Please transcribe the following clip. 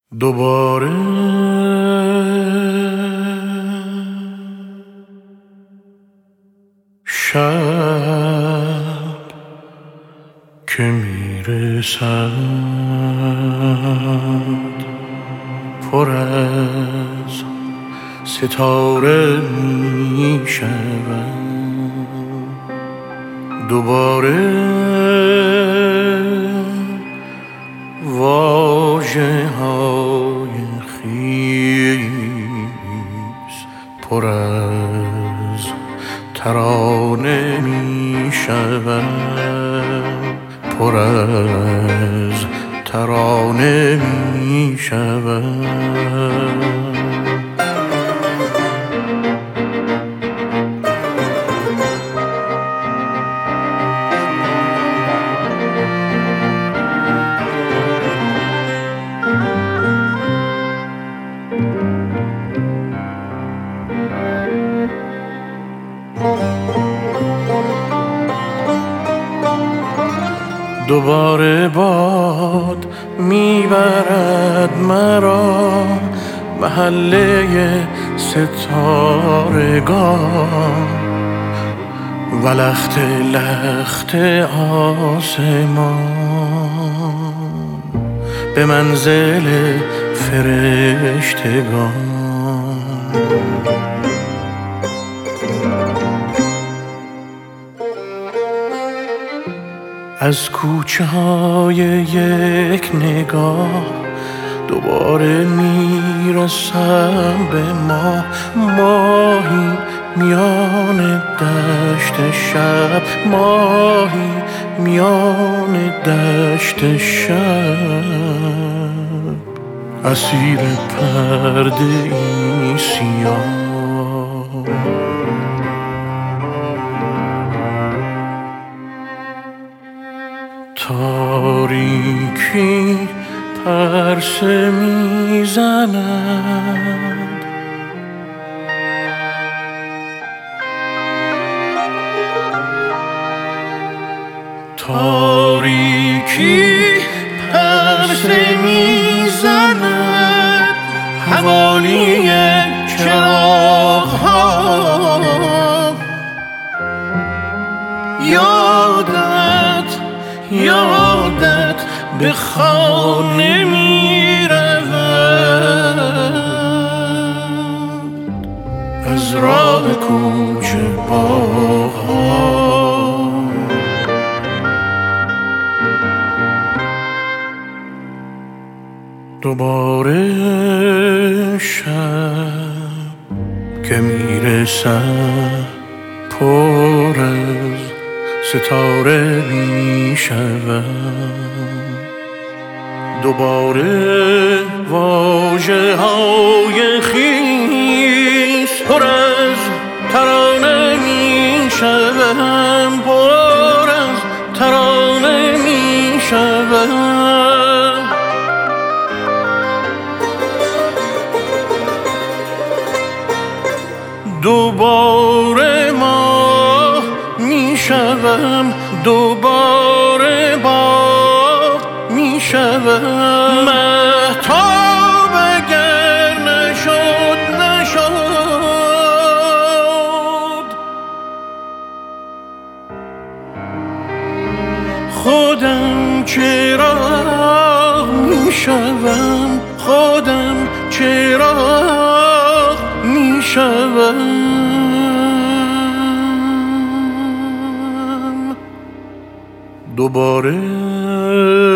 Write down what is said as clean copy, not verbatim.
دوباره شب که میرسد پر از ستاره میشود. دوباره واژه های خیس پر از ترانه می شود، پر از ترانه می شود. دوباره باد میبرد مرا محله ستارگان و لخت لخت آسمان به منزل فرشتگان. از کوچه های یک نگاه دوباره میرسم به ما، ماهی میان دشت شب، ماهی میان دشت شب، اسیر پرده ای سیاه. تاریکی پرسه میزند، تاریکی پرسه میزند حوالی چراغ‌ها. یادت به خانه می رود از راه کوچه باغ‌ها. دوباره شب که می رسد پر از ستاره می شود. دوباره واژه های خیس پر از ترانه می شود، پر از ترانه می شود. دوباره ماه می شوم، دوباره باغ می شوم. مهتاب اگر نشد خودم چراغ می شوم، خودم چراغ می شوم. دوباره